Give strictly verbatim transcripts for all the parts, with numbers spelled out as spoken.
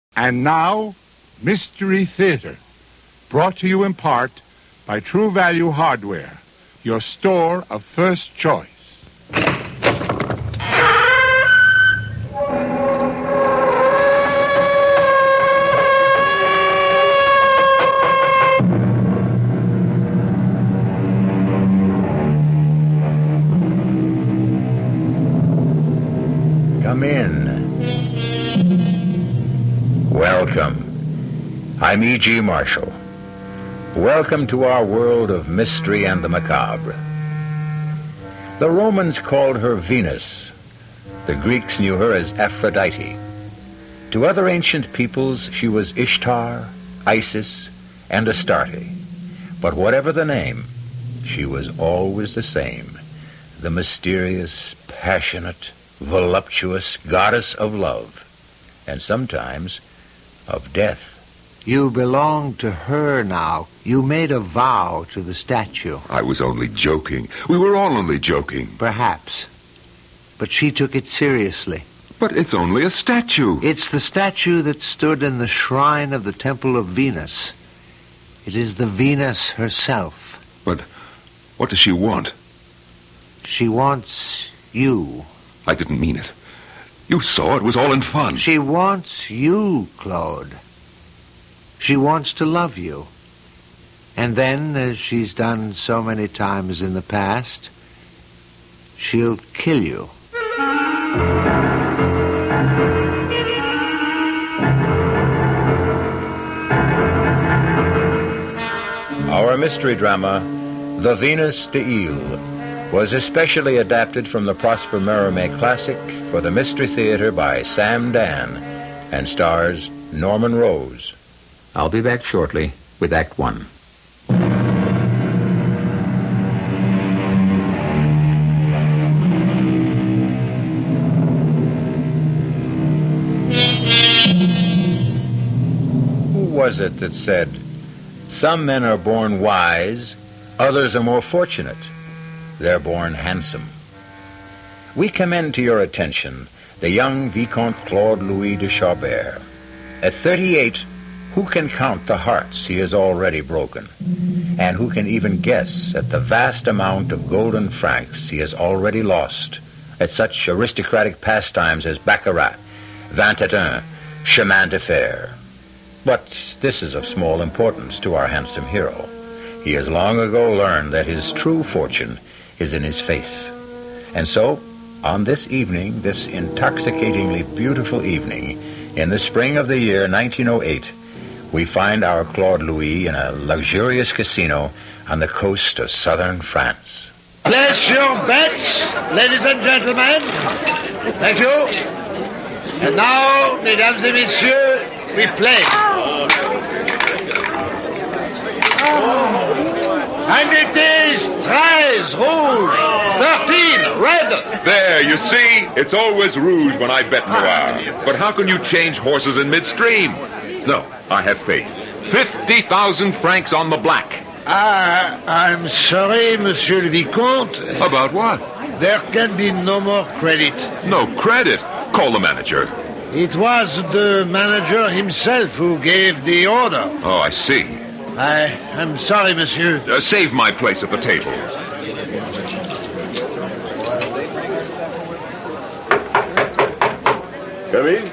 And now, Mystery Theater, brought to you in part by True Value Hardware, your store of first choice. Come in. Welcome. I'm E G. Marshall. Welcome to our world of mystery and the macabre. The Romans called her Venus. The Greeks knew her as Aphrodite. To other ancient peoples, she was Ishtar, Isis, and Astarte. But whatever the name, she was always the same. The mysterious, passionate, voluptuous goddess of love, and sometimes of death. You belong to her now. You made a vow to the statue. I was only joking. We were all only joking. Perhaps. But she took it seriously. But it's only a statue. It's the statue that stood in the shrine of the Temple of Venus. It is the Venus herself. But what does she want? She wants you. I didn't mean it. You saw it was all in fun. She wants you, Claude. She wants to love you. And then, as she's done so many times in the past, she'll kill you. Our mystery drama, The Venus de Ile, was especially adapted from the Prosper Mérimée classic for the Mystery Theater by Sam Dan and stars Norman Rose. I'll be back shortly with Act One. Who was it that said, "Some men are born wise, others are more fortunate. They're born handsome"? We commend to your attention the young Vicomte Claude Louis de Chabert. At thirty-eight, who can count the hearts he has already broken? And who can even guess at the vast amount of golden francs he has already lost at such aristocratic pastimes as baccarat, vingt-et-un, chemin de fer? But this is of small importance to our handsome hero. He has long ago learned that his true fortune is in his face. And so, on this evening, this intoxicatingly beautiful evening, in the spring of the year nineteen oh eight, we find our Claude Louis in a luxurious casino on the coast of southern France. Place your bets, ladies and gentlemen. Thank you. And now, mesdames et messieurs, we play. And it is treize rouge, thirteen red. There, you see? It's always rouge when I bet noir. But how can you change horses in midstream? No, I have faith. Fifty thousand francs on the black. Ah, I'm sorry, Monsieur le Vicomte. About what? There can be no more credit. No credit? Call the manager. It was the manager himself who gave the order. Oh, I see. I am sorry, monsieur. Uh, save my place at the table. Come in.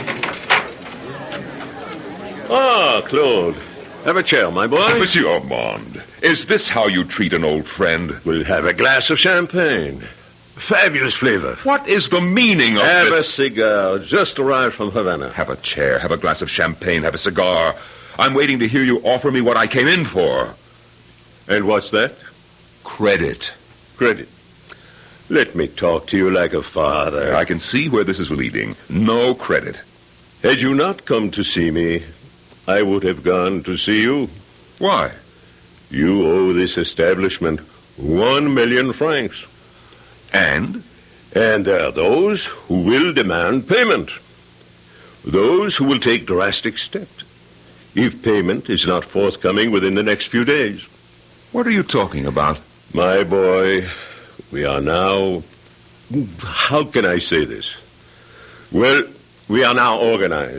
Ah, Claude. Have a chair, my boy. Monsieur Armand, is this how you treat an old friend? We'll have a glass of champagne. Fabulous flavor. What is the meaning of Have this? a cigar. Just arrived from Havana. Have a chair, have a glass of champagne, have a cigar. I'm waiting to hear you offer me what I came in for. And what's that? Credit. Credit. Let me talk to you like a father. I can see where this is leading. No credit. Had you not come to see me, I would have gone to see you. Why? You owe this establishment one million francs. And? And there are those who will demand payment. Those who will take drastic steps if payment is not forthcoming within the next few days. What are you talking about? My boy, we are now... How can I say this? Well, we are now organized.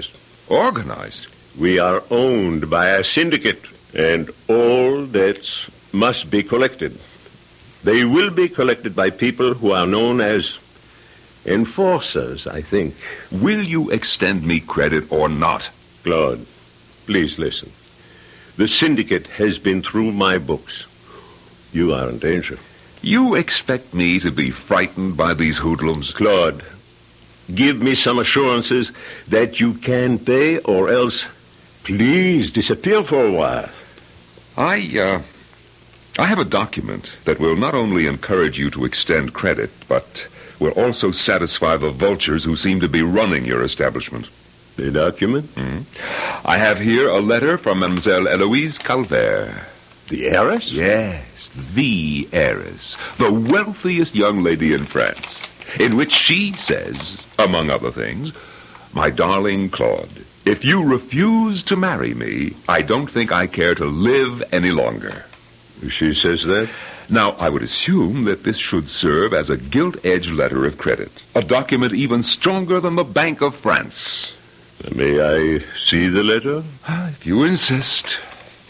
Organized? We are owned by a syndicate, and all debts must be collected. They will be collected by people who are known as enforcers, I think. Will you extend me credit or not? Claude, please listen. The syndicate has been through my books. You are in danger. You expect me to be frightened by these hoodlums? Claude, give me some assurances that you can pay, or else please disappear for a while. I, uh, I have a document that will not only encourage you to extend credit, but will also satisfy the vultures who seem to be running your establishment. The document? Mm-hmm. I have here a letter from Mademoiselle Eloise Calvert. The heiress? Yes, the heiress, the wealthiest young lady in France, in which she says, among other things, "My darling Claude, if you refuse to marry me, I don't think I care to live any longer." She says that? Now, I would assume that this should serve as a gilt-edged letter of credit, a document even stronger than the Bank of France. May I see the letter? If you insist.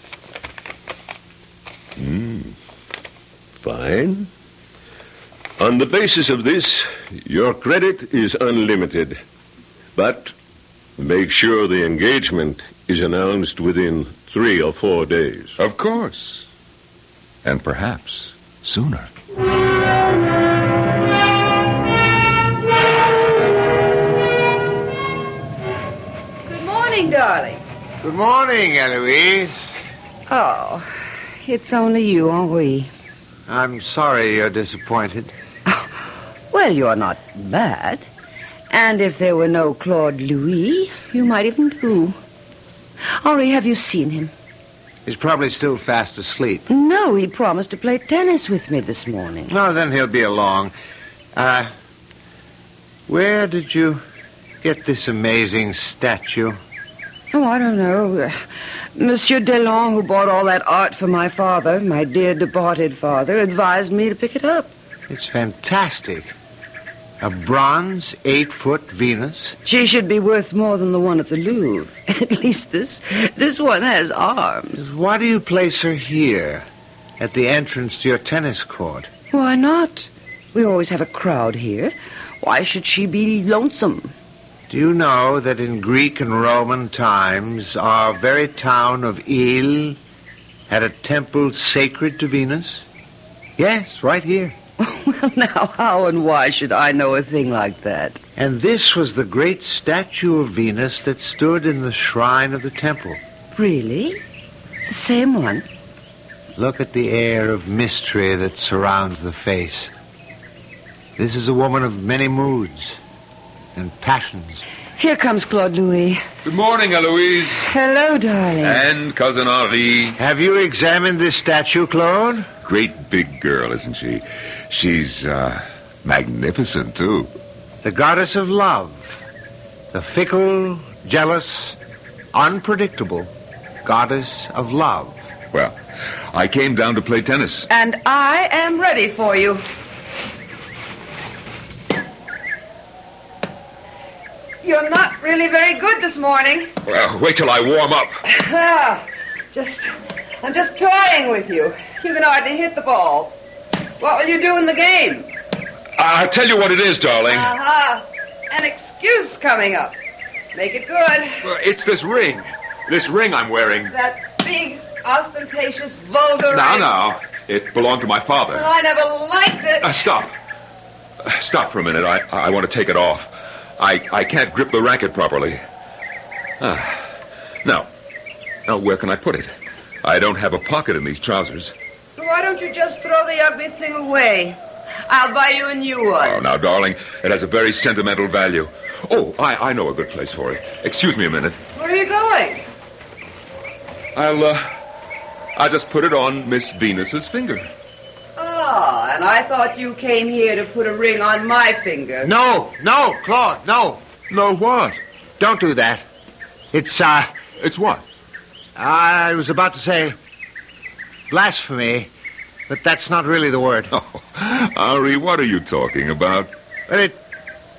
Hmm. Fine. On the basis of this, your credit is unlimited. But make sure the engagement is announced within three or four days. Of course. And perhaps sooner. Good morning, darling. Good morning, Eloise. Oh, it's only you, Henri. I'm sorry you're disappointed. Well, you're not bad. And if there were no Claude Louis, you might even do. Henri, have you seen him? He's probably still fast asleep. No, he promised to play tennis with me this morning. No, then he'll be along. Uh, where did you get this amazing statue? Oh, I don't know. Uh, Monsieur Delon, who bought all that art for my father, my dear departed father, advised me to pick it up. It's fantastic. A bronze eight-foot Venus. She should be worth more than the one at the Louvre. At least this this one has arms. Why do you place her here, at the entrance to your tennis court? Why not? We always have a crowd here. Why should she be lonesome? Do you know that in Greek and Roman times, our very town of Ile had a temple sacred to Venus? Yes, right here. Well, now, how and why should I know a thing like that? And this was the great statue of Venus that stood in the shrine of the temple. Really? The same one? Look at the air of mystery that surrounds the face. This is a woman of many moods and passions. Here comes Claude Louis. Good morning, Eloise. Hello, darling. And Cousin Henri. Have you examined this statue, Claude? Great big girl, isn't she? She's, uh, magnificent, too. The goddess of love. The fickle, jealous, unpredictable goddess of love. Well, I came down to play tennis. And I am ready for you. You're not really very good this morning. Well, wait till I warm up. Ah, just, I'm just toying with you. You can hardly hit the ball. What will you do in the game? I'll tell you what it is, darling. Uh-huh. An excuse coming up. Make it good. Well, it's this ring. This ring I'm wearing. That big, ostentatious, vulgar Now, ring. now. It belonged to my father. Well, I never liked it. Uh, stop. Uh, stop for a minute. I, I want to take it off. I, I can't grip the racket properly. Ah. Now, now, where can I put it? I don't have a pocket in these trousers. Why don't you just throw the ugly thing away? I'll buy you a new one. Oh, now, darling, it has a very sentimental value. Oh, I, I know a good place for it. Excuse me a minute. Where are you going? I'll, uh, I'll just put it on Miss Venus's finger. Ah, and I thought you came here to put a ring on my finger. No, no, Claude, no. No, what? Don't do that. It's, uh, It's what? I was about to say blasphemy, but that's not really the word. Oh, Henri, what are you talking about? But it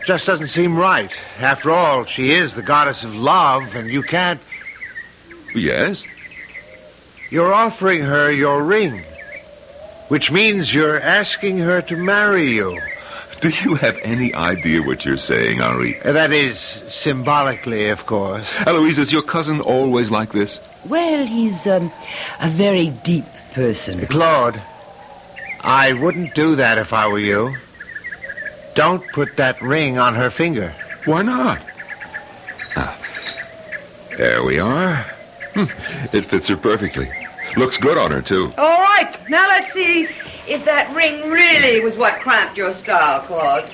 just doesn't seem right. After all, she is the goddess of love, and you can't... Yes? You're offering her your ring, which means you're asking her to marry you. Do you have any idea what you're saying, Henri? Uh, That is, symbolically, of course. Eloise, is your cousin always like this? Well, he's um, a very deep person. Claude, I wouldn't do that if I were you. Don't put that ring on her finger. Why not? Ah, there we are. Hmm, It fits her perfectly. Looks good on her, too. All right, now let's see if that ring really was what cramped your style, Claude.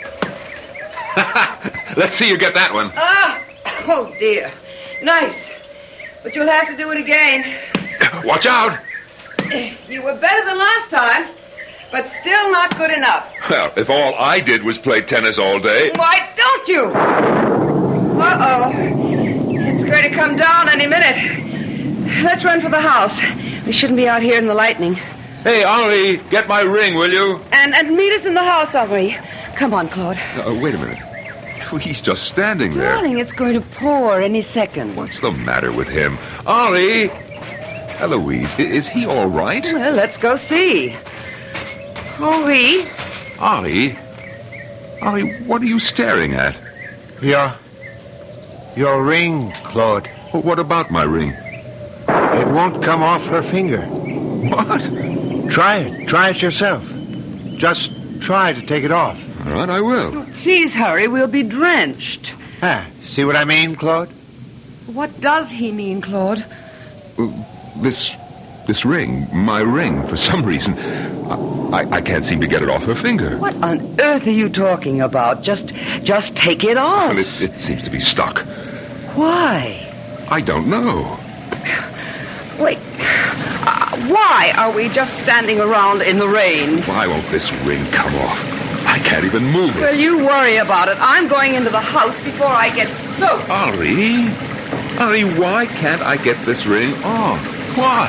Let's see you get that one. Ah, oh dear. Nice. But you'll have to do it again. Watch out! You were better than last time, but still not good enough. Well, if all I did was play tennis all day... Why don't you? Uh-oh. It's going to come down any minute. Let's run for the house. We shouldn't be out here in the lightning. Hey, Henri, get my ring, will you? And and meet us in the house, Henri. Come on, Claude. Uh, wait a minute. Oh, he's just standing there. Darling, it's going to pour any second. What's the matter with him? Henri! Eloise, i- is he all right? Well, let's go see. Henri, Henri? Henri, what are you staring at? Your... Your ring, Claude. Well, what about my ring? It won't come off her finger. What? Try it. Try it yourself. Just try to take it off. All right, I will. please hurry. We'll be drenched. Ah, see what I mean, Claude? What does he mean, Claude? Uh, This... this ring, my ring, for some reason, I, I, I can't seem to get it off her finger. What on earth are you talking about? Just, just take it off. Well, it, it seems to be stuck. Why? I don't know. Wait. Uh, why are we just standing around in the rain? Why won't this ring come off? I can't even move Well, it. you worry about it. I'm going into the house before I get soaked. Henri? Henri, why can't I get this ring off? Why?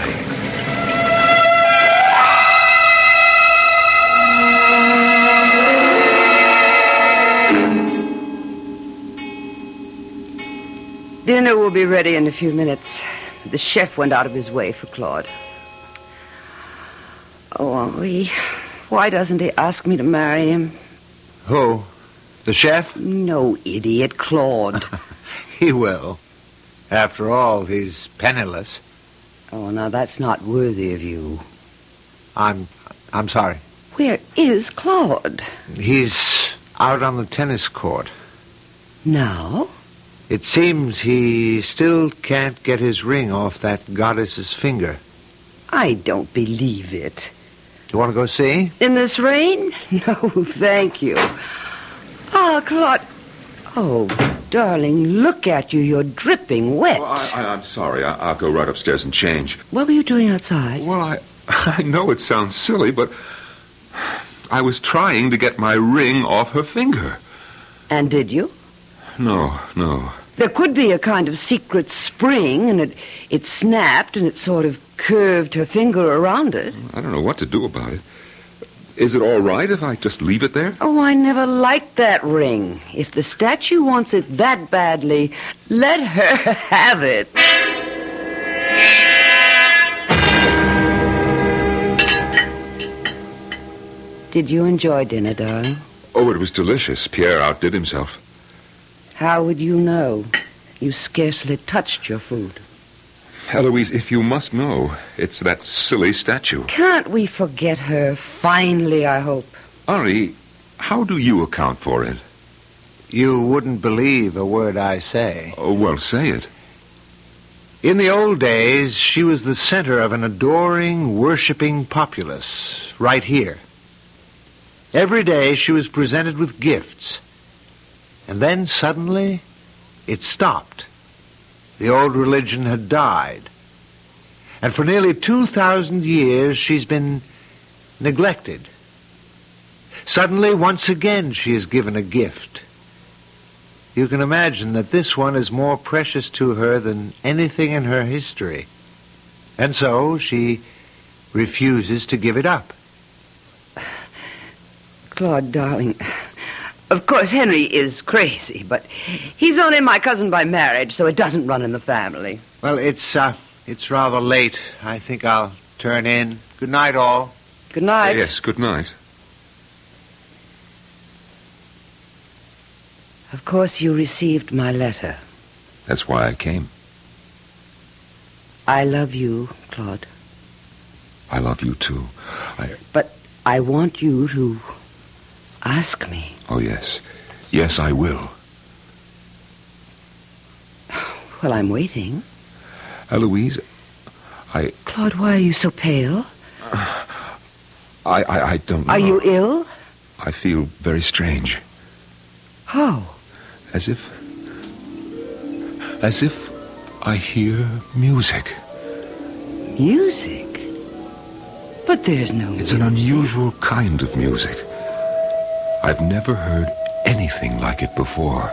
Dinner will be ready in a few minutes. The chef went out of his way for Claude. Oh, Henri, why doesn't he ask me to marry him? Who? The chef? No, idiot, Claude. He will. After all, he's penniless. Oh, now that's not worthy of you. I'm... I'm sorry. Where is Claude? He's out on the tennis court. Now? It seems he still can't get his ring off that goddess's finger. I don't believe it. You want to go see? In this rain? No, thank you. Ah, Claude. Oh, darling, look at you. You're dripping wet. Oh, I, I, I'm sorry. I, I'll go right upstairs and change. What were you doing outside? Well, I, I know it sounds silly, but I was trying to get my ring off her finger. And did you? No, no. There could be a kind of secret spring, and it, it snapped, and it sort of curved her finger around it. I don't know what to do about it. Is it all right if I just leave it there? Oh, I never liked that ring. If the statue wants it that badly, let her have it. Did you enjoy dinner, darling? Oh, it was delicious. Pierre outdid himself. How would you know? You scarcely touched your food. Eloise, if you must know, it's that silly statue. Can't we forget her finally, I hope? Henri, how do you account for it? You wouldn't believe a word I say. Oh, well, say it. In the old days, she was the center of an adoring, worshipping populace, right here. Every day she was presented with gifts. And then suddenly, it stopped. The old religion had died. And for nearly two thousand years, she's been neglected. Suddenly, once again, she is given a gift. You can imagine that this one is more precious to her than anything in her history. And so she refuses to give it up. Claude, darling, Of course, Henry is crazy, but he's only my cousin by marriage, so it doesn't run in the family. Well, it's, uh, it's rather late. I think I'll turn in. Good night, all. Good night. Yes, good night. Of course, you received my letter. That's why I came. I love you, Claude. I love you, too. I... But I want you to ask me. Oh, yes. Yes, I will. Well, I'm waiting. Eloise, I... Claude, why are you so pale? I, I, I don't know. Are you ill? I feel very strange. How? As if... As if I hear music. Music? But there's no music. It's an unusual kind of music. I've never heard anything like it before.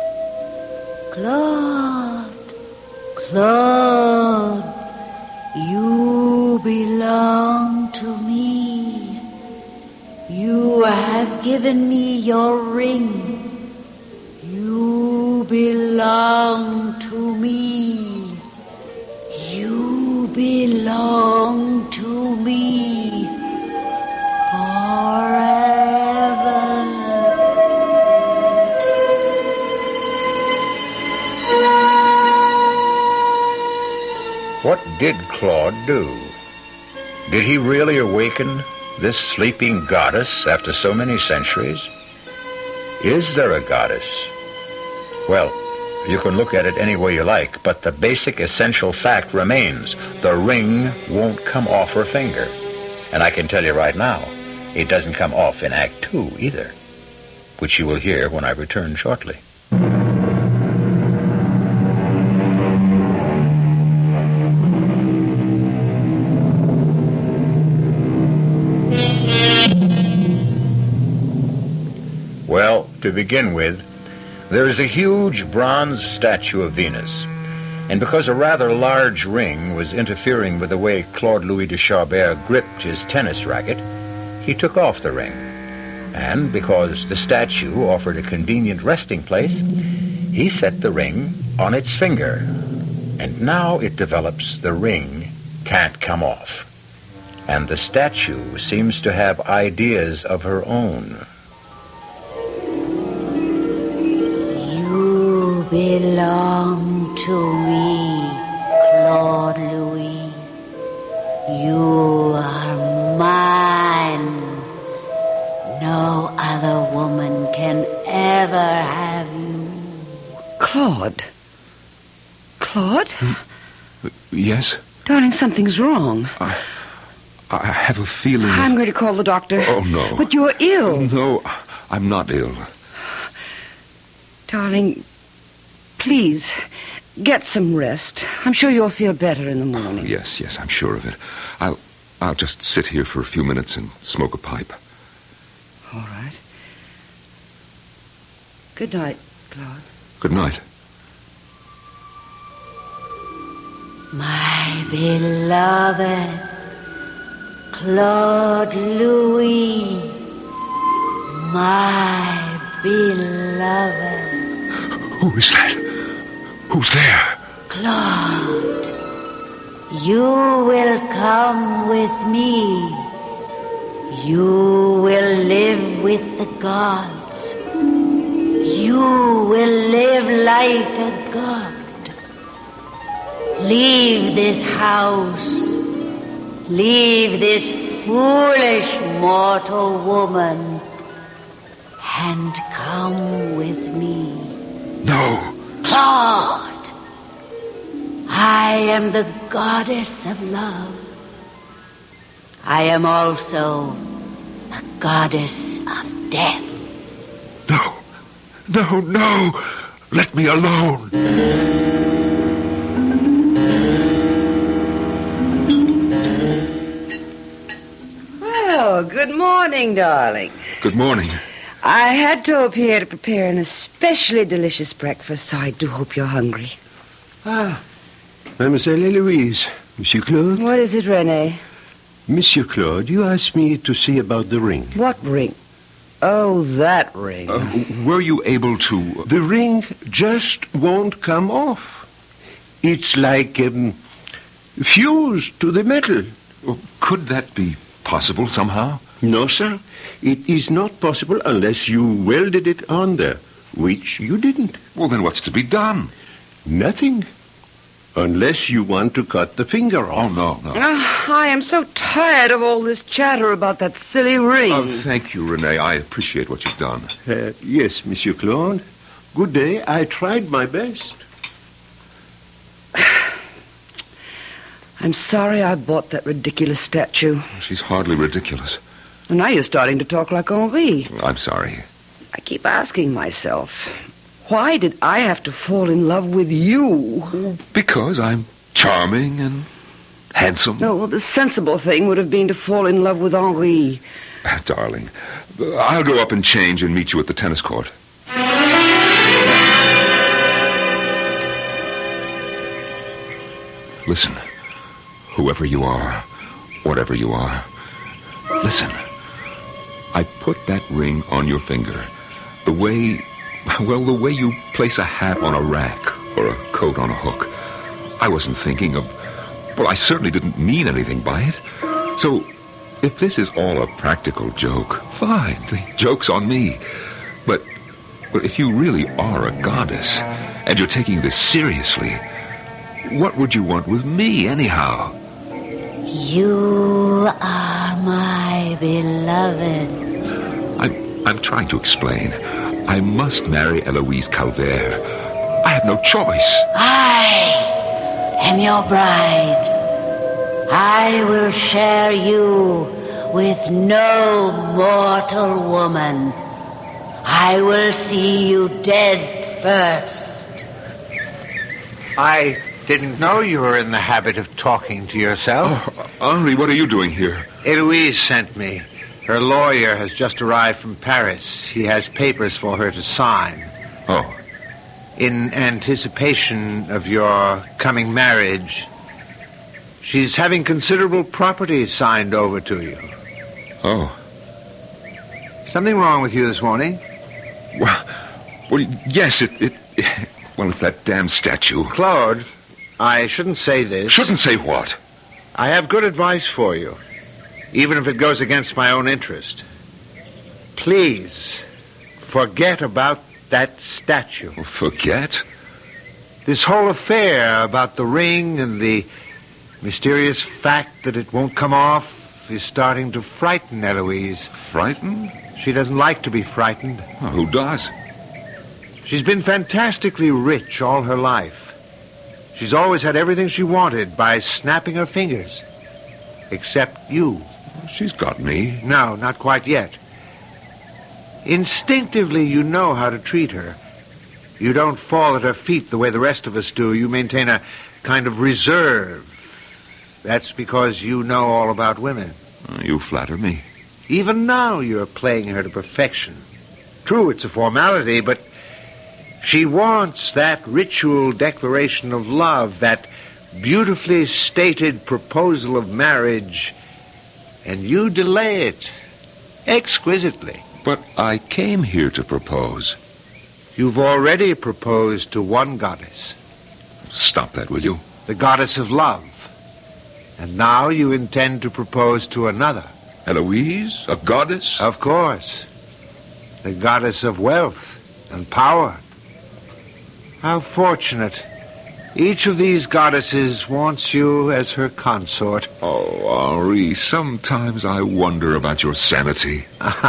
Claude, Claude, you belong to me. You have given me your ring. You belong to me. You belong to me forever. What did Claude do? Did he really awaken this sleeping goddess after so many centuries? Is there a goddess? Well, you can look at it any way you like, but the basic essential fact remains. The ring won't come off her finger. And I can tell you right now, it doesn't come off in Act Two either, which you will hear when I return shortly. Well, to begin with, there is a huge bronze statue of Venus. And because a rather large ring was interfering with the way Claude Louis de Charbert gripped his tennis racket, he took off the ring. And because the statue offered a convenient resting place, he set the ring on its finger. And now it develops the ring can't come off. And the statue seems to have ideas of her own. You belong to me, Claude Louis. You are mine. No other woman can ever have you. Claude? Claude? Yes? Darling, something's wrong. I, I have a feeling... I'm going to call the doctor. Oh, no. But you're ill. No, I'm not ill. Darling, please, get some rest. I'm sure you'll feel better in the morning. Yes, yes, I'm sure of it. I'll, I'll just sit here for a few minutes and smoke a pipe. All right. Good night, Claude. Good night. My beloved Claude Louis, my beloved. Who is that? Who's there? Claude, you will come with me. You will live with the gods. You will live like a god. Leave this house. Leave this foolish mortal woman and come with me. No. Claude, I am the goddess of love. I am also the goddess of death. No. No, no. Let me alone. Well, good morning, darling. Good morning. I had to appear to prepare an especially delicious breakfast, so I do hope you're hungry. Ah, Mademoiselle Eloise, Monsieur Claude. What is it, René? Monsieur Claude, you asked me to see about the ring. What ring? Oh, that ring. Uh, were you able to... The ring just won't come off. It's like um, fused to the metal. Could that be possible somehow? No, sir. It is not possible unless you welded it on there, which you didn't. Well, then what's to be done? Nothing. Unless you want to cut the finger off. Oh, no, no. Oh, I am so tired of all this chatter about that silly ring. Oh, thank you, Renee. I appreciate what you've done. Uh, yes, Monsieur Claude. Good day. I tried my best. I'm sorry I bought that ridiculous statue. She's hardly ridiculous. And now you're starting to talk like Henri. I'm sorry. I keep asking myself, why did I have to fall in love with you? Because I'm charming and handsome. No, well, the sensible thing would have been to fall in love with Henri. Darling, I'll go up and change and meet you at the tennis court. Listen, whoever you are, whatever you are, listen. I put that ring on your finger the way, well, the way you place a hat on a rack or a coat on a hook. I wasn't thinking of, well, I certainly didn't mean anything by it. So, if this is all a practical joke, fine, the joke's on me. But, but if you really are a goddess, and you're taking this seriously, what would you want with me, anyhow? You are my beloved. I'm, I'm trying to explain. I must marry Eloise Calvert. I have no choice. I am your bride. I will share you with no mortal woman. I will see you dead first. I didn't know you were in the habit of talking to yourself. Oh, Henri, what are you doing here? Eloise sent me. Her lawyer has just arrived from Paris. He has papers for her to sign. Oh. In anticipation of your coming marriage, she's having considerable property signed over to you. Oh. Something wrong with you this morning? Well, well yes, it, it... Well, it's that damn statue. Claude, I shouldn't say this. Shouldn't say what? I have good advice for you, even if it goes against my own interest. Please, forget about that statue. Forget? This whole affair about the ring and the mysterious fact that it won't come off is starting to frighten Eloise. Frightened? She doesn't like to be frightened. Well, who does? She's been fantastically rich all her life. She's always had everything she wanted by snapping her fingers. Except you. She's got me. No, not quite yet. Instinctively, you know how to treat her. You don't fall at her feet the way the rest of us do. You maintain a kind of reserve. That's because you know all about women. You flatter me. Even now, you're playing her to perfection. True, it's a formality, but she wants that ritual declaration of love, that beautifully stated proposal of marriage, and you delay it exquisitely. But I came here to propose. You've already proposed to one goddess. Stop that, will you? The goddess of love. And now you intend to propose to another. Eloise? A goddess? Of course. The goddess of wealth and power. How fortunate. Each of these goddesses wants you as her consort. Oh, Henri, sometimes I wonder about your sanity.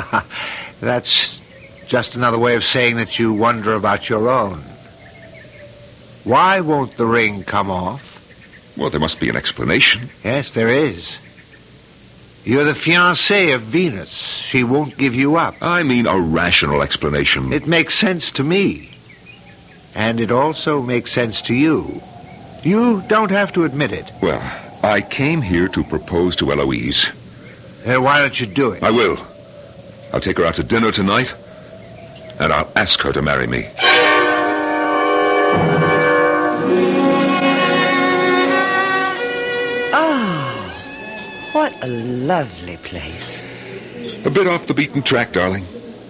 That's just another way of saying that you wonder about your own. Why won't the ring come off? Well, there must be an explanation. Yes, there is. You're the fiancé of Venus. She won't give you up. I mean a rational explanation. It makes sense to me. And it also makes sense to you. You don't have to admit it. Well, I came here to propose to Eloise. Then why don't you do it? I will. I'll take her out to dinner tonight, and I'll ask her to marry me. Oh, what a lovely place. A bit off the beaten track, darling.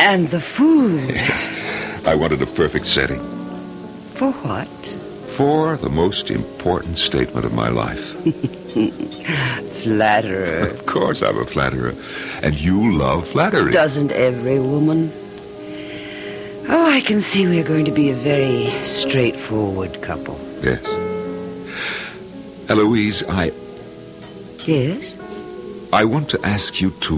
And the food. I wanted a perfect setting. For what? For the most important statement of my life. Flatterer. Of course I'm a flatterer. And you love flattery. Doesn't every woman? Oh, I can see we're going to be a very straightforward couple. Yes. Eloise, I... Yes? I want to ask you to...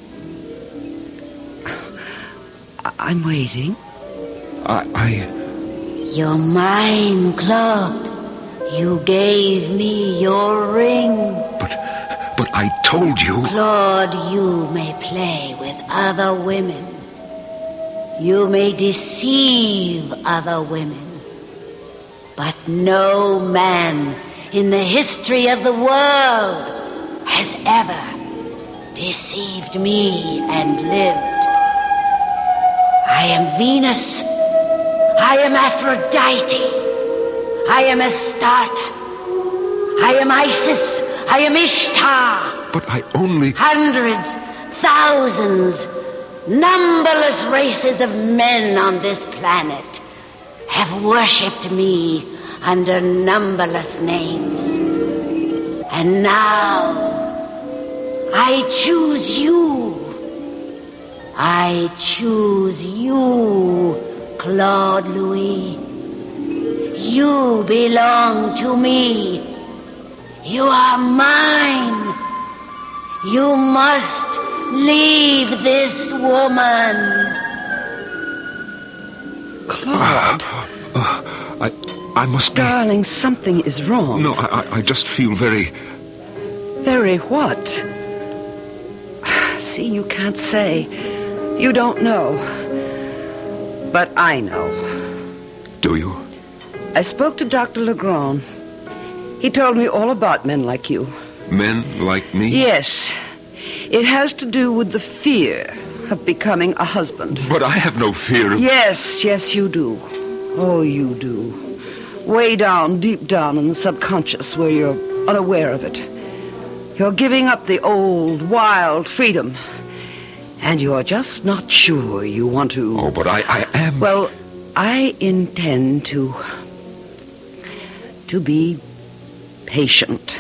I- I'm waiting. I... I... You're mine, Claude. You gave me your ring. But... But I told you... Claude, you may play with other women. You may deceive other women. But no man in the history of the world has ever deceived me and lived. I am Venus. I am Aphrodite. I am Astarte. I am Isis. I am Ishtar. But I only... Hundreds, thousands, numberless races of men on this planet have worshipped me under numberless names. And now, I choose you. I choose you, Claude Louis. You belong to me. You are mine. You must leave this woman. Claude. Uh, uh, I... I must be... Darling, something is wrong. No, I, I just feel very... Very what? See, you can't say. You don't know. But I know. Do you? I spoke to Doctor Legrand. He told me all about men like you. Men like me? Yes. It has to do with the fear of becoming a husband. But I have no fear of... Yes, yes, you do. Oh, you do. Way down, deep down in the subconscious where you're unaware of it. You're giving up the old, wild freedom. And you're just not sure you want to... Oh, but I, I am... Well, I intend to... to be patient.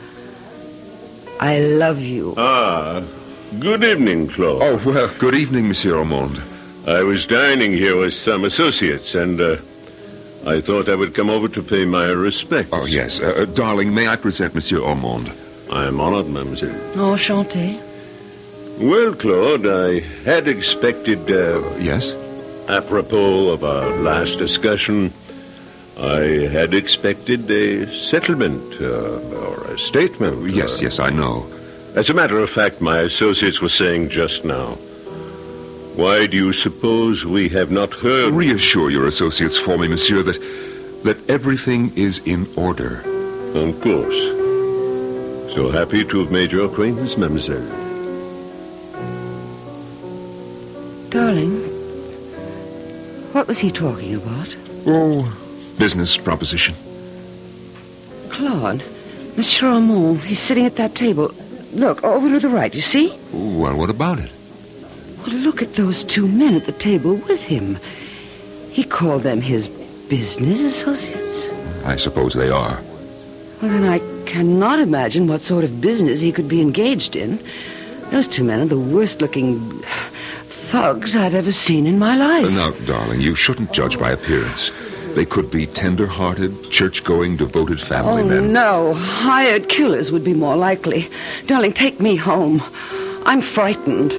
I love you. Ah, good evening, Claude. Oh, well, good evening, Monsieur Ormond. I was dining here with some associates, and uh, I thought I would come over to pay my respects. Oh, yes. Uh, uh, darling, may I present Monsieur Ormond? I am honored, mademoiselle. Enchanté. Well, Claude, I had expected... Uh, Uh, yes? apropos of our last discussion, I had expected a settlement uh, or a statement. Yes, uh, yes, I know. As a matter of fact, my associates were saying just now, why do you suppose we have not heard... Reassure your associates for me, monsieur, that, that everything is in order. Of course. So happy to have made your acquaintance, mademoiselle. Darling, what was he talking about? Oh, business proposition. Claude, Monsieur Armand, he's sitting at that table. Look, over to the right, you see? Well, what about it? Well, look at those two men at the table with him. He called them his business associates. I suppose they are. Well, then I cannot imagine what sort of business he could be engaged in. Those two men are the worst-looking thugs I've ever seen in my life. Now, darling, you shouldn't judge by appearance. They could be tender-hearted, church-going, devoted family oh, men. no. Hired killers would be more likely. Darling, take me home. I'm frightened.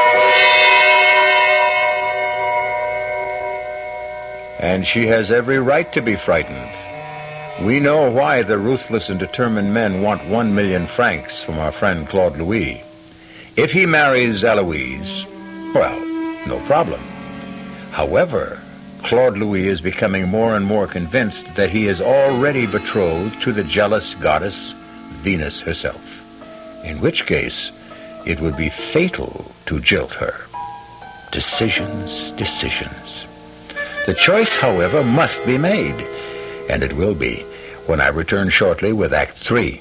And she has every right to be frightened. We know why the ruthless and determined men want one million francs from our friend Claude Louis. If he marries Eloise, well, no problem. However, Claude Louis is becoming more and more convinced that he is already betrothed to the jealous goddess Venus herself, in which case it would be fatal to jilt her. Decisions, decisions. The choice, however, must be made, and it will be when I return shortly with Act Three.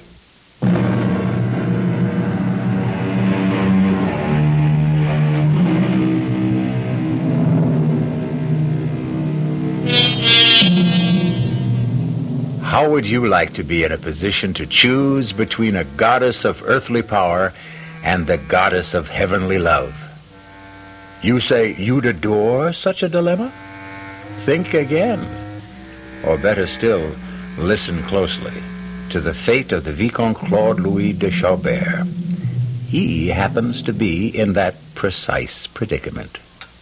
would you like to be in a position to choose between a goddess of earthly power and the goddess of heavenly love? You say you'd adore such a dilemma? Think again. Or better still, listen closely to the fate of the Vicomte Claude Louis de Chabert. He happens to be in that precise predicament.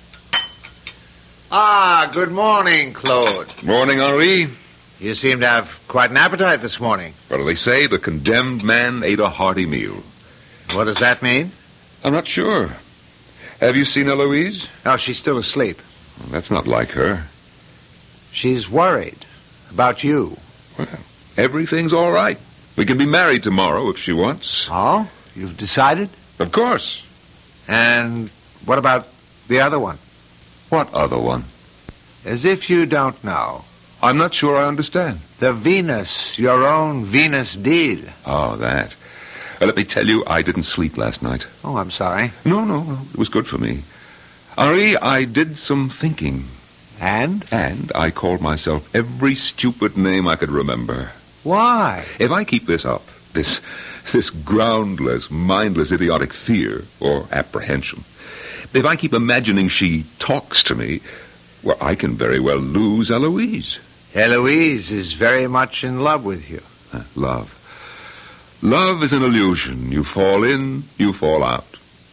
Ah, good morning, Claude. Morning, Henri. You seem to have quite an appetite this morning. Well, they say the condemned man ate a hearty meal. What does that mean? I'm not sure. Have you seen Eloise? Oh, she's still asleep. Well, that's not like her. She's worried about you. Well, everything's all right. We can be married tomorrow if she wants. Oh? You've decided? Of course. And what about the other one? What other one? As if you don't know. I'm not sure I understand. The Venus, your own Venus deal. Oh, that. Well, let me tell you, I didn't sleep last night. Oh, I'm sorry. No, no, no. It was good for me. Henri, I did some thinking. And? And I called myself every stupid name I could remember. Why? If I keep this up, this this groundless, mindless, idiotic fear or apprehension, if I keep imagining she talks to me, well, I can very well lose Eloise. Eloise is very much in love with you. Uh, love. Love is an illusion. You fall in, you fall out.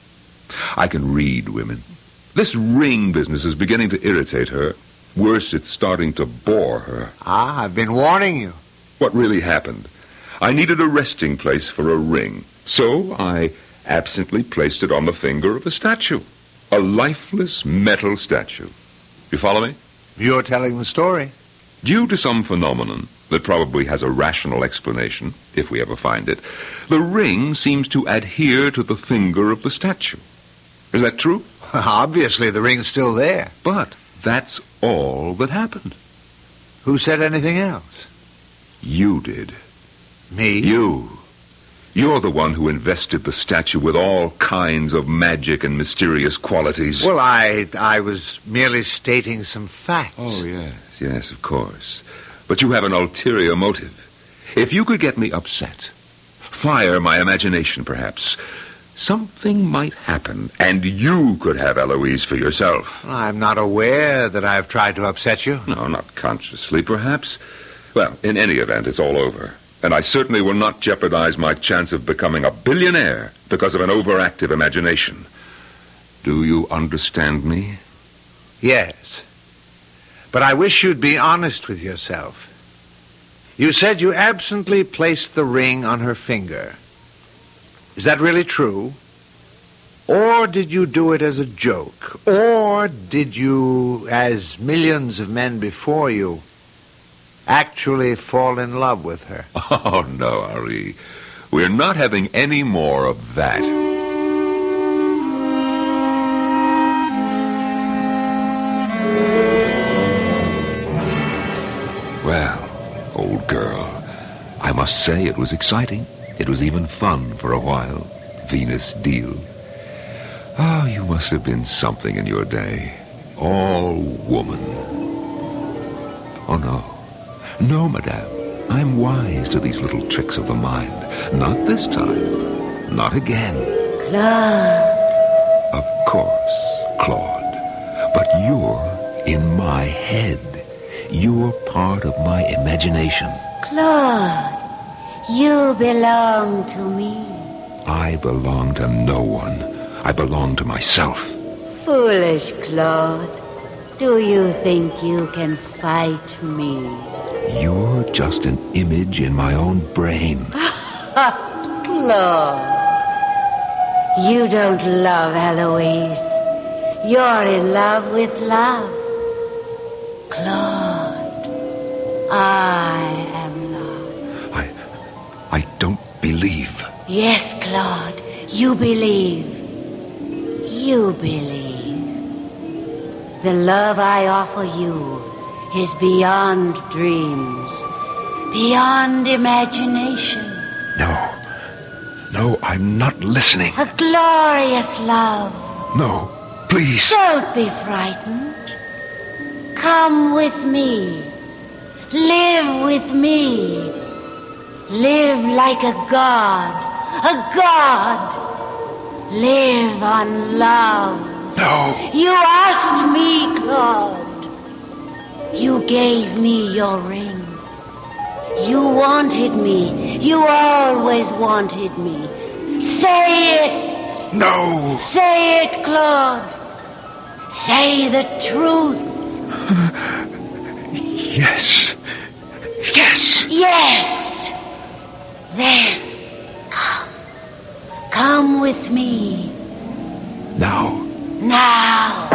I can read women. This ring business is beginning to irritate her. Worse, it's starting to bore her. Ah, I've been warning you. What really happened? I needed a resting place for a ring, so I absently placed it on the finger of a statue. A lifeless metal statue. You follow me? You're telling the story. Due to some phenomenon that probably has a rational explanation, if we ever find it, the ring seems to adhere to the finger of the statue. Is that true? Obviously, the ring's still there. But that's all that happened. Who said anything else? You did. Me? You. You're the one who invested the statue with all kinds of magic and mysterious qualities. Well, I I was merely stating some facts. Oh, yes, yes, of course. But you have an ulterior motive. If you could get me upset, fire my imagination, perhaps, something might happen, and you could have Eloise for yourself. I'm not aware that I've tried to upset you. No, not consciously, perhaps. Well, in any event, it's all over. And I certainly will not jeopardize my chance of becoming a billionaire because of an overactive imagination. Do you understand me? Yes. But I wish you'd be honest with yourself. You said you absently placed the ring on her finger. Is that really true? Or did you do it as a joke? Or did you, as millions of men before you, actually fall in love with her? Oh, no, Henri. We're not having any more of that. Well, old girl, I must say it was exciting. It was even fun for a while. Venus deal. Oh, you must have been something in your day. All woman. Oh, no. No, madame. I'm wise to these little tricks of the mind. Not this time. Not again. Claude. Of course, Claude. But you're in my head. You're part of my imagination. Claude, you belong to me. I belong to no one. I belong to myself. Foolish Claude. Do you think you can fight me? You're just an image in my own brain. Claude, you don't love Eloise. You're in love with love. Claude, I am love. I... I don't believe. Yes, Claude, you believe. You believe. The love I offer you is beyond dreams, beyond imagination. No. No, I'm not listening. A glorious love. No, please. Don't be frightened. Come with me. Live with me. Live like a god. A god. Live on love. No. You asked me, Claude. You gave me your ring. You wanted me. You always wanted me. Say it. No. Say it, Claude. Say the truth. Yes. Yes. Yes. Then come. Come with me. Now. Now.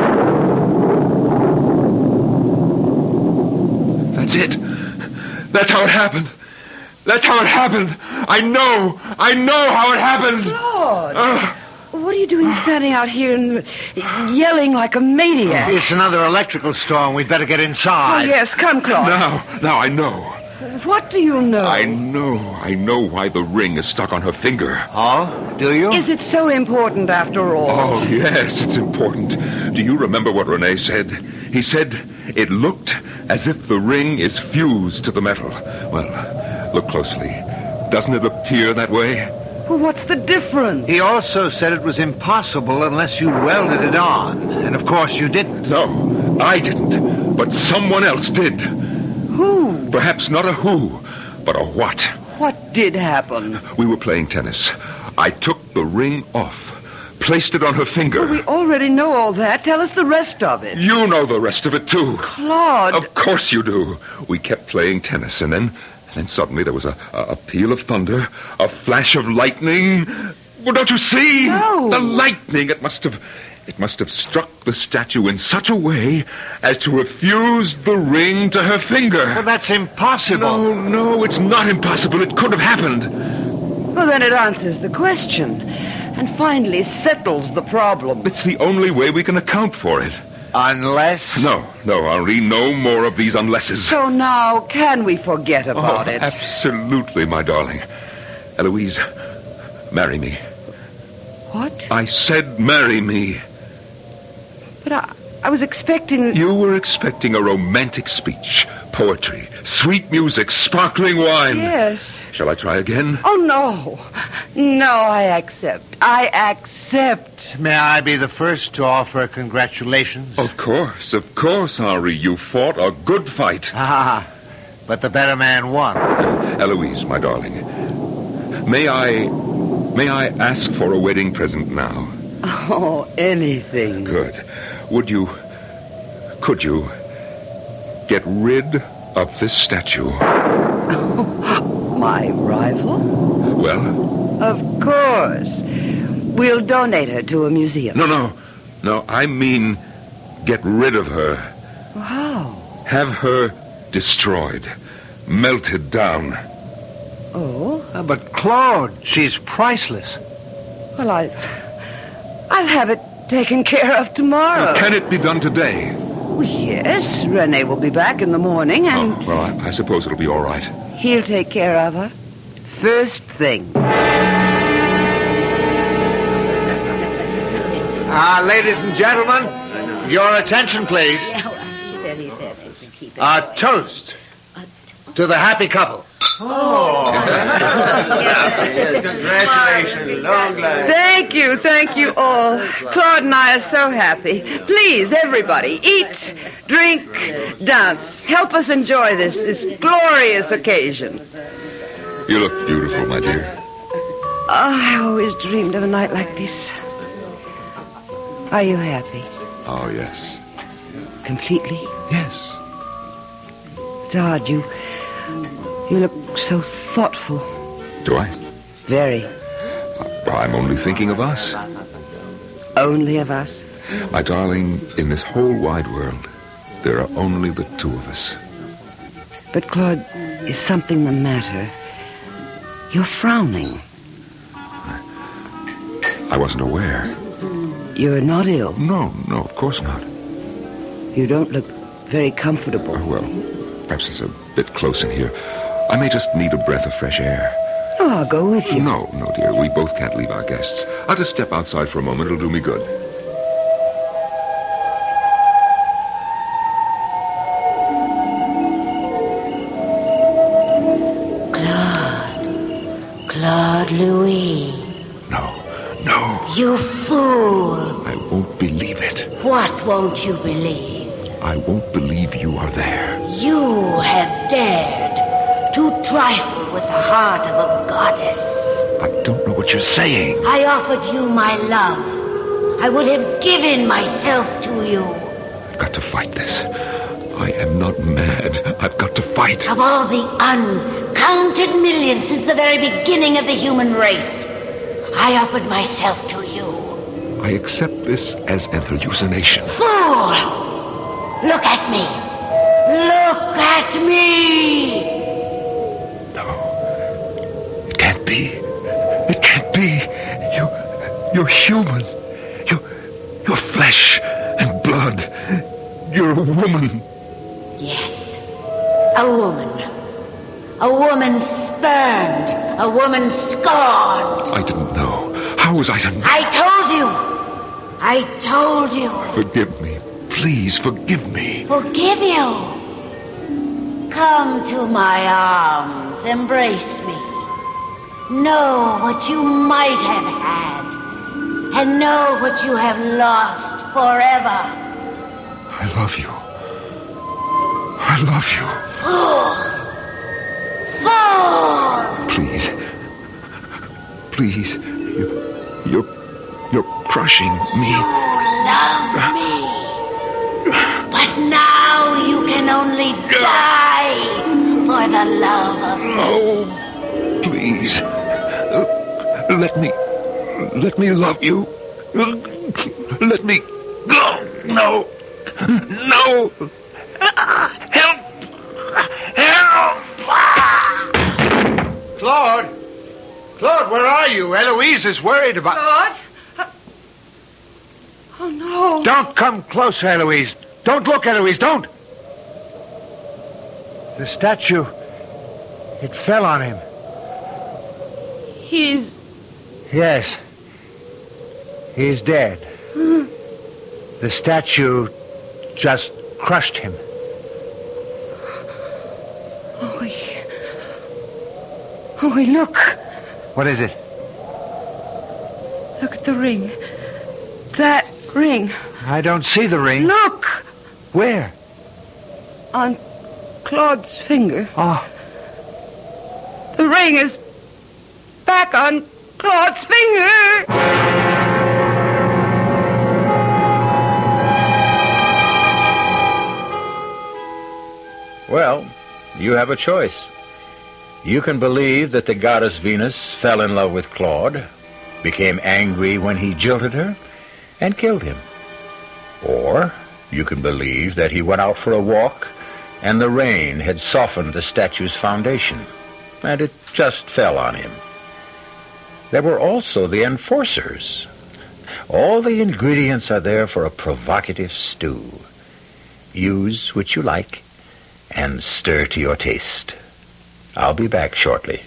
That's it. That's how it happened. That's how it happened. I know. I know how it happened. Claude. Uh, What are you doing standing out here and yelling like a maniac? It's another electrical storm. We'd better get Oh, inside. yes, come, Claude. now. Now I know. What do you know? I know. I know why the ring is stuck on her finger. Oh, do you? Is it so important after all? Oh, yes, it's important. Do you remember what Rene said? He said it looked as if the ring is fused to the metal. Well, look closely. Doesn't it appear that way? Well, what's the difference? He also said it was impossible unless you welded it on. And of course you didn't. No, I didn't. But someone else did. Who? Perhaps not a who, but a what. What did happen? We were playing tennis. I took the ring off, placed it on her finger. Well, we already know all that. Tell us the rest of it. You know the rest of it, too. Claude. Of course you do. We kept playing tennis, and then... Then suddenly there was a, a, a peal of thunder, a flash of lightning. Well, don't you see? No. The lightning, it must have... It must have struck the statue in such a way as to have fused the ring to her finger. Well, that's impossible. No, no, it's not impossible. It could have happened. Well, then it answers the question and finally settles the problem. It's the only way we can account for it. Unless... No, no, Henri, no more of these unlesses. So now, can we forget about oh, it? Absolutely, my darling. Eloise, marry me. What? I said marry me. But I, I was expecting... You were expecting a romantic speech, poetry, sweet music, sparkling wine. Yes. Shall I try again? Oh, no. No, I accept. I accept. May I be the first to offer congratulations? Of course, of course, Henri. You fought a good fight. Ah, but the better man won. Eloise, my darling, may I... May I ask for a wedding present now? Oh, anything. Good. Would you... Could you... get rid of this statue? My rival? Well? Of course. We'll donate her to a museum. No, no. No, I mean get rid of her. How? Have her destroyed. Melted down. Oh? Uh, but Claude, she's priceless. Well, I... I'll have it taken care of tomorrow. Can it be done today? Well, yes. Rene will be back in the morning and... Oh, well, I, I suppose it'll be all right. He'll take care of her. First thing. Ah, ladies and gentlemen, your attention, please. A toast to the happy couple. Oh. Congratulations. Long life. Thank you, thank you all. Claude and I are so happy. Please, everybody, eat, drink, dance. Help us enjoy this, this glorious occasion. You look beautiful, my dear. Oh, I always dreamed of a night like this. Are you happy? Oh, yes. Completely? Yes. Todd, you... You look so thoughtful. Do I? Very. Well, I'm only thinking of us. Only of us? My darling, in this whole wide world, there are only the two of us. But, Claude, is something the matter? You're frowning. I wasn't aware. You're not ill. No, no, of course not. You don't look very comfortable. Oh, well, perhaps it's a bit close in here. I may just need a breath of fresh air. Oh, I'll go with you. No, no, dear. We both can't leave our guests. I'll just step outside for a moment. It'll do me good. Claude Louis. No, no. You fool. I won't believe it. What won't you believe? I won't believe you are there. You have dared to trifle with the heart of a goddess. I don't know what you're saying. I offered you my love. I would have given myself to you. I've got to fight this. I am not mad. I've got to fight. Of all the uncounted millions since the very beginning of the human race, I offered myself to you. I accept this as an hallucination. Fool! Look at me. Look at me! No. It can't be. It can't be. You, you're human. You, you're flesh and blood. You're a woman. Yes, a woman. A woman spurned. A woman scorned. I didn't know. How was I to know? I told you. I told you. Forgive me. Please forgive me. Forgive you. Come to my arms. Embrace me. Know what you might have had. And know what you have lost forever. I love you. I love you. Fool! Fool! Please. Please. You, you're, you're crushing me. You love me. But now you can only die for the love of me. Oh, please. Let me, let me love you. Let me go. No. No. Help. Help. Claude! Claude, where are you? Eloise is worried about... Claude? Uh, oh, no. Don't come close, Eloise. Don't look, Eloise, don't. The statue, it fell on him. He's... Yes. He's dead. Hmm. The statue just crushed him. Oh, he... Oh, he, look. What is it? Look at the ring. That ring. I don't see the ring. Look! Where? On Claude's finger. Oh. The ring is back on Claude's finger. Well, you have a choice. You can believe that the goddess Venus fell in love with Claude, became angry when he jilted her, and killed him. Or you can believe that he went out for a walk, and the rain had softened the statue's foundation, and it just fell on him. There were also the enforcers. All the ingredients are there for a provocative stew. Use which you like, and stir to your taste. I'll be back shortly.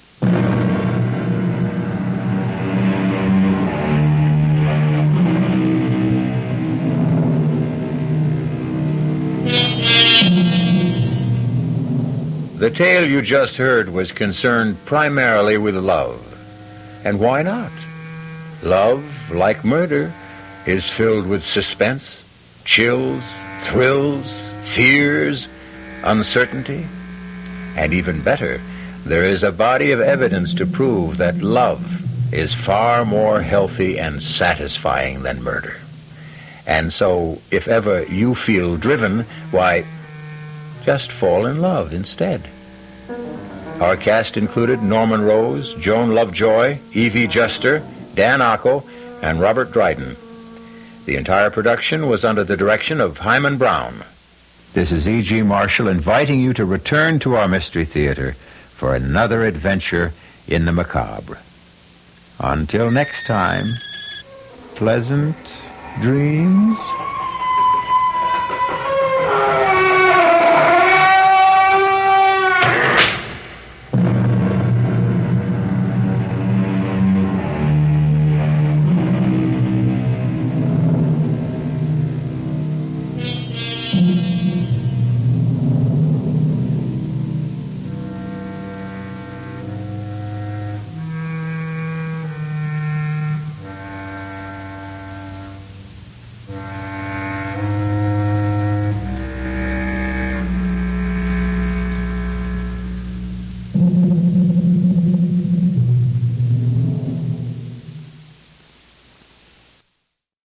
The tale you just heard was concerned primarily with love. And why not? Love, like murder, is filled with suspense, chills, thrills, fears, uncertainty. And even better, there is a body of evidence to prove that love is far more healthy and satisfying than murder. And so, if ever you feel driven, why, just fall in love instead. Our cast included Norman Rose, Joan Lovejoy, Evie Juster, Dan Ocko, and Robert Dryden. The entire production was under the direction of Hyman Brown. This is E G. Marshall inviting you to return to our Mystery Theater for another adventure in the macabre. Until next time, pleasant dreams.